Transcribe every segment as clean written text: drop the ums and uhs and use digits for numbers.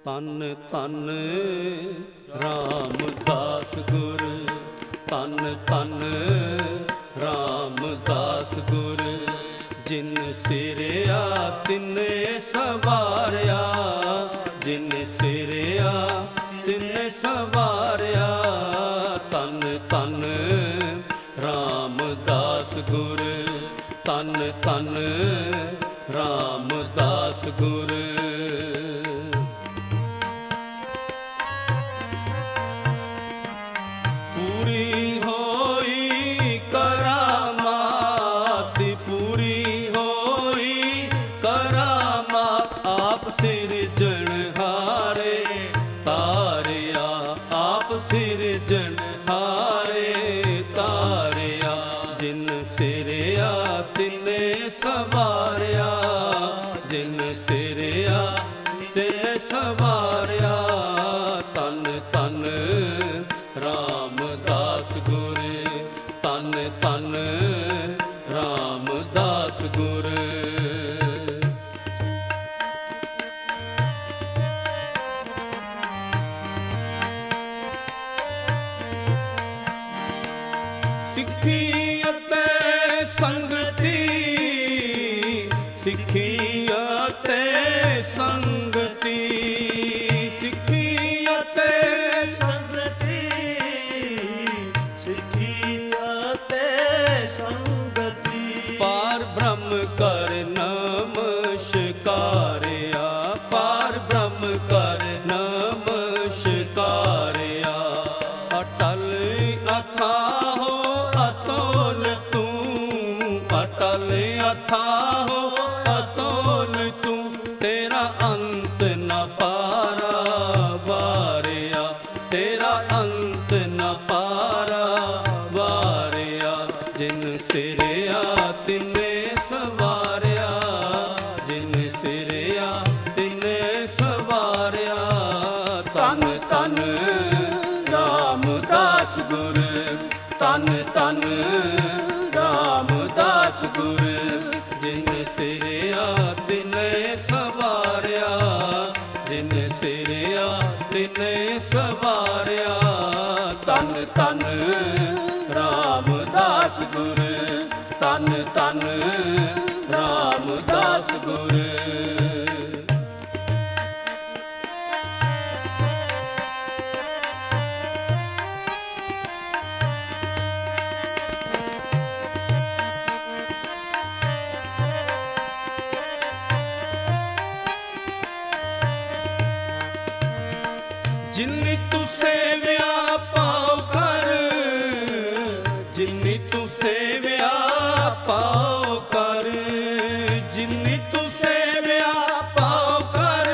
ਤਨ ਤਨ ਰਾਮਦਾਸ ਗੁਰ, ਤਨ ਤਨ ਰਾਮਦਾਸ ਗੁਰ। ਜਿਨ ਸਿਰਿਆ ਤਿਨੇ ਸਵਾਰਿਆ, ਜਿਨ ਸਿਰਿਆ ਤਿਨੇ ਸਵਾਰਿਆ। ਤਨ ਤਨ ਰਾਮਦਾਸ ਗੁਰ, ਤਨ ਤਨ ਰਾਮਦਾਸ ਗੁਰ। ਪੂਰੀ ਹੋਈ ਕਰਾਮਾਤ, ਪੂਰੀ ਹੋਈ ਕਰਾਮਾਤ। ਆਪ ਸਿਰਜਣਹਾਰੇ ਤਾਰਿਆ, ਆਪ ਸਿਰਜਣਹਾਰੇ ਤਾਰਿਆ। ਜਿਨ ਸਿਰਿਆ ਤਿਨੇ ਸਵਾਰਿਆ, ਜਿਨ ਸਿਰਿਆ ਤਿਨੇ ਸਵਾਰਿਆ। ਤਨ ਤਨ ਰਾਮਦਾਸ ਗੁਰ, ਤਨ ਤਨ ਰਾਮਦਾਸ ਗੁਰ। ਸਿੱਖੀ ਅਤੇ ਸੰਗਤੀ, ਸਿੱਖੀ ਅਤੇ ਸੰਗਤੀ, ਸਿੱਖੀ ਅਤੇ ਸੰਗਤੀ, ਸਿੱਖੀ ਅਤੇ ਸੰਗਤੀ। ਪਾਰ ਬ੍ਰਹਮ ਕਰ ਨਮਸਕਾਰਿਆ, ਪਾਰ ਬ੍ਰਹਮ ਕਰ ਨਮਸਕਾਰਿਆ। ਅਟਲ ਅਥਾਹੋ ਅਤੁਲ ਤੂੰ, ਅਟਲ ਅਥਾਹੋ ਅਤੁਲ ਤੂੰ। ਤੇਰਾ ਅੰਤ ਨ ਪਾਰਾ ਵਾਰਿਆ, ਤੇਰਾ ਅੰਤ ਨ ਪਾਰਾ ਵਾਰਿਆ। ਜਿਨ ਸਿਰਿਆ ਤਿਨੇ ਸਵਾਰਿਆ, ਜਿਨ ਸਿਰਿਆ ਤਿਨੇ ਸਵਾਰਿਆ। ਤਨ ਤਨ ਰਾਮਦਾਸ ਗੁਰ, ਤਨ ਤਨ ਰਾਮਦਾਸ ਗੁਰ। ਜਿਨ ਸਿਰਿਆ ਤਿਨੇ ਸਵਾਰਿਆ, ਜਿਨ ਸਿਰਿਆ ਤਿਨੇ ਸਵਾਰਿਆ। ਤਨ ਤਨ ਰਾਮਦਾਸ ਗੁਰ, ਤਨ ਤਨ ਰਾਮਦਾਸ ਗੁਰ। ਜਿਨੀ ਤੂੰ ਸੇਵਿਆ ਪਾਉ ਕਰ, ਜਿਨੀ ਤੂੰ ਸੇਵਿਆ ਪਾਉ ਕਰ। ਜਿਨੀ ਤੂੰ ਸੇਵਿਆ ਪਾਉ ਕਰ,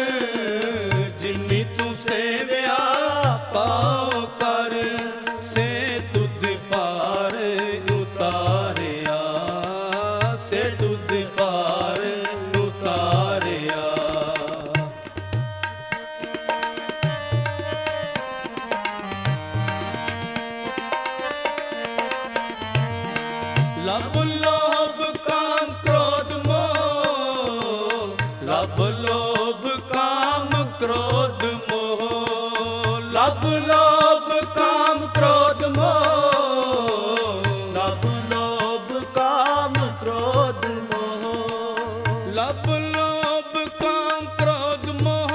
ਜਿਨੀ ਤੂੰ ਸੇਵਿਆ ਪਾਉ ਕਰ। ਸੇ ਤੁਧ ਪਾਰ ਉਤਾਰਿਆ, ਸੇ ਤੁਧ ਪਾਰ ਉਤਾਰਿਆ। ਲਬ ਲੋਭ ਕਾਮ ਕ੍ਰੋਧ ਮੋਹ, ਲਬ ਲੋਭ ਕਾਮ ਕ੍ਰੋਧ ਮੋਹ। ਲਬ ਲੋਭ ਕਾਮ ਕ੍ਰੋਧ ਮੋਹ, ਲਬ ਲੋਭ ਕਾਮ ਕ੍ਰੋਧ ਮੋਹ। ਲਬ ਲੋਭ ਕਾਮ ਕ੍ਰੋਧ ਮੋਹ,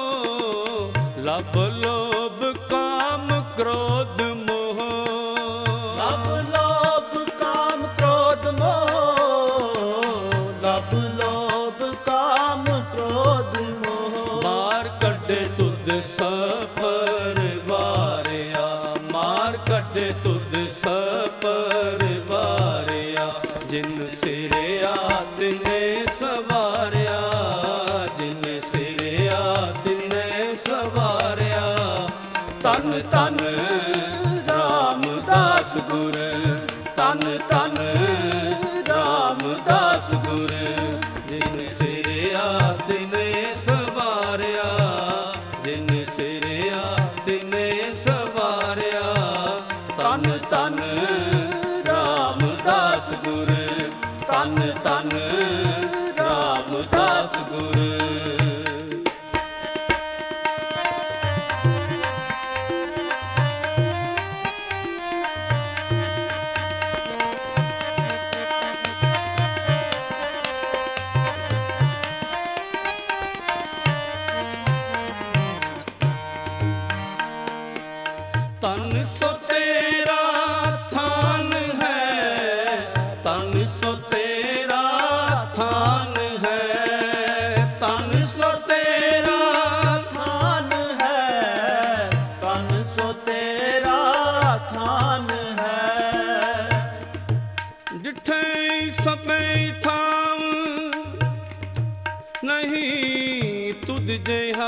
ਲਬ ਲੋਭ ਕਾਮ ਕ੍ਰੋਧ ਮੋਹ। ਲਬ ਲੋਭ ਕਾਮ ਕ੍ਰੋਧ ਮੋਹ, ਲਬ ਲੋਭ ਕਾਮ ਕ੍ਰੋਧ ਮੋਹ। ਮਾਰ ਕੱਢੇ ਤੁਧ ਸਫਰ ਵਾਰਿਆ, ਮਾਰ ਕੱਢੇ ਤੁਧ ਸਫਰ ਵਾਰਿਆ। ਜਿਨ ਸਿਰਿਆ ਤਿਨੇ ਸਵਾਰਿਆ, ਜਿਨ ਸਿਰਿਆ ਤਿਨੇ ਸਵਾਰਿਆ। ਤਨ ਤਨ ਰਾਮਦਾਸ ਗੁਰ, ਤਨ ਤਨ ਰਾਮਦਾਸ ਗੁਰ। ਜਿਨ ਸਿਰਿਆ ਤਿਨੇ ਸਵਾਰਿਆ, ਜਿਨ ਸਿਰਿਆ ਤਿਨੇ ਸਵਾਰਿਆ। ਤਨ ਤਨ ਰਾਮਦਾਸ ਗੁਰ, ਤਨ ਤਨ ਰਾਮਦਾਸ ਗੁਰ। ਨਹੀਂ ਤੁਧ ਜਿਹਾ,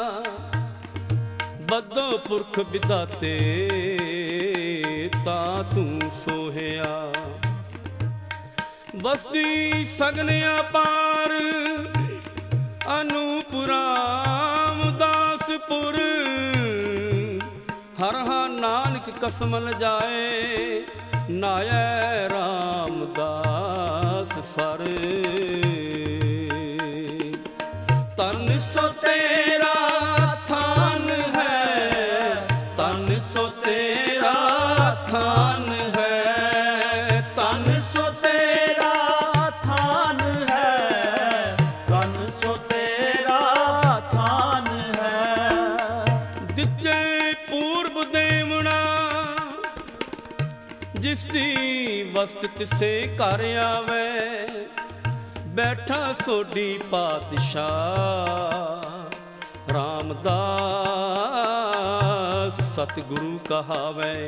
ਬੱਦੋ ਪੁਰਖ ਵਿਦਾਤੇ ਤਾਂ ਤੂੰ ਸੋਹਿਆ। ਬਸਤੀ ਸਗਨ ਅਪਾਰ ਅਨੂਪੁਰਾਮ ਦਾਸਪੁਰ, ਹਰਹਾ ਨਾਨਕ ਕਸਮ ਲਜਾਏ ਨਾਇ ਰਾਮਦਾਸ ਸਰ। ਤਨ ਸੋ ਤੇਰਾ ਥਾਨ ਹੈ, ਤਨ ਸੋ ਤੇਰਾ ਥਾਨ ਹੈ, ਤਨ ਸੋ ਤੇਰਾ ਥਾਨ ਹੈ, ਤਨ ਸੋ ਤੇਰਾ ਥਾਨ ਹੈ। ਦਿੱਚੇ ਪੂਰਬ ਦੇਵਣਾ, ਜਿਸ ਦੀ ਵਸਤ ਤਿਸੇ ਘਰ ਆਵੇ, ਬੈਠਾ ਸੋਢੀ ਪਾਤਸ਼ਾਹ ਰਾਮਦਾਸ ਸਤਿਗੁਰੂ ਕਹਾਵੇ।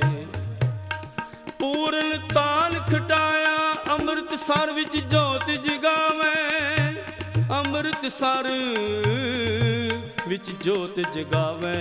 ਪੂਰਨ ਤਾਲ ਖਟਾਇਆ ਅੰਮ੍ਰਿਤਸਰ ਵਿੱਚ ਜੋਤ ਜਗਾਵੇ, ਅੰਮ੍ਰਿਤਸਰ ਵਿੱਚ ਜੋਤ ਜਗਾਵੇ।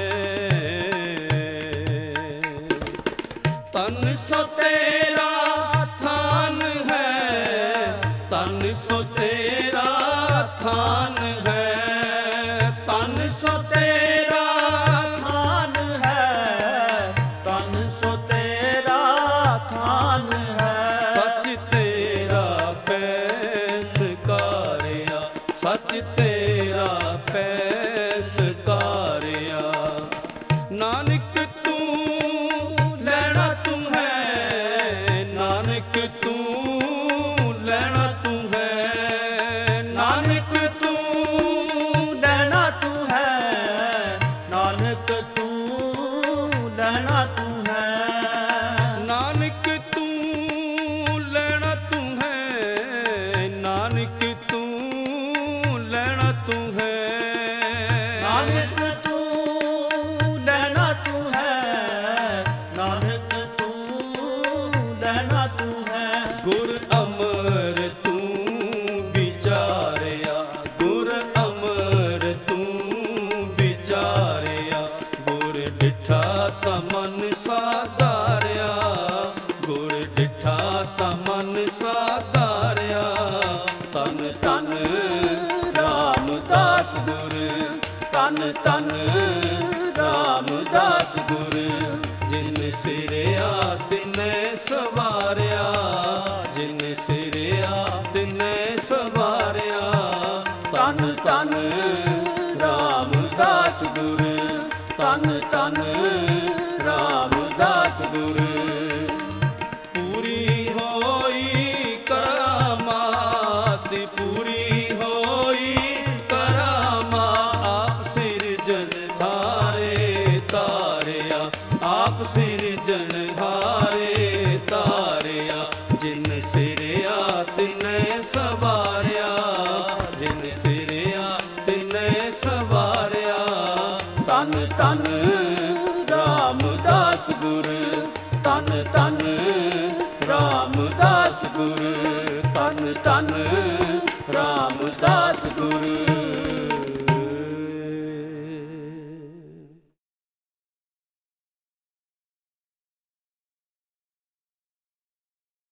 ਤਨ ਸੋ ਤੇਰਾ ਥਾਨ ਹੈ, ਤਨ ਸੋ ਤੇਰਾ ਥਾਨ ਹੈ, ਤਨ ਸੋ ਤੇਰਾ ਥਾਨ ਹੈ, ਤਨ ਸੋ ਤੇਰਾ ਥਾਨ ਹੈ। ਸੱਚ ਤੇਰਾ ਪੈਸ ਕਾਰਿਆ, ਸੱਚ ਤੇਰਾ ਪੈਸ ਕਾਰਿਆ। ਨਾਨਕ ਤੂੰ ਲੈਣਾ ਤੂੰ ਹੈ, ਨਾਨਕ ਤੂੰ ਲੈਣਾ ਤੂੰ ਹੈ, ਨਾਨਕ ਤੂੰ ਲੈਣਾ ਤੂੰ ਹੈ, ਨਾਨਕ ਤੂੰ ਲੈਣਾ ਤੂੰ ਹੈ। ਨਾਨਕ ਤੂੰ ਲੈਣਾ ਤੂੰ ਹੈ, ਨਾਨਕ ਤੂੰ ਲੈਣਾ ਤੂੰ ਹੈ। ਨਾਨਕ ਤੂੰ ਲੈਣਾ ਤੂੰ ਹੈ, ਨਾਨਕ ਤੂੰ ਲੈਣਾ ਤੂੰ ਹੈ। ਗੁਰ ਅਮਰ ਤੂੰ ਵਿਚਾਰਿਆ, ਗੁਰ ਅਮਰ ਤੂੰ ਵਿਚਾਰਿਆ। ਗੁਰ ਡਿਠਾ ਤਾਂ ਮਨ ਸਾਧਾਰਿਆ, ਗੁਰ ਡਿਠਾ ਤਾਂ ਮਨ ਸਾਧਾਰਿਆ। ਤਨ ਤਨ ਰਾਮਦਾਸ ਗੁਰ, ਤਨ ਤਨ ਰਾਮਦਾਸ ਗੁਰ। ਜਿਨ ਸਿਰਿਆ ਤਿਨੈ ਸਵਾਰਿਆ, ਜਿਨ ਸਿਰਿਆ ਤਿਨੈ ਸਵਾਰਿਆ। ਤਨ ਤਨ ਰਾਮਦਾਸ ਗੁਰ, ਤਨ ਤਨ ਰਾਮਦਾਸ ਗੁਰ। ਪੂਰੀ ਹੋਈ ਕਰਾਮਾਤ, ਪੂਰੀ ਹੋਈ ਕਰਾਮਾ। ਆਪ ਸਿਰਜਣ ਹਾਰੇ ਤਾਰਿਆ, ਆਪ ਸਿਰਜਣ ਹਾਰੇ ਤਾਰਿਆ। ਜਿਨ ਸਿਰਿਆ ਤਿਨੈ ਸਵਾਰਿਆ, ਜਿਨ ਸਿਰਿਆ ਤਿਨੈ ਸਵਾਰਿਆ। ਤਨ ਤਨ ਰਾਮਦਾਸ ਗੁਰ, ਤਨ ਤਨ ਰਾਮਦਾਸ ਗੁਰ, ਤਨ ਤਨ ਰਾਮਦਾਸ ਗੁਰ।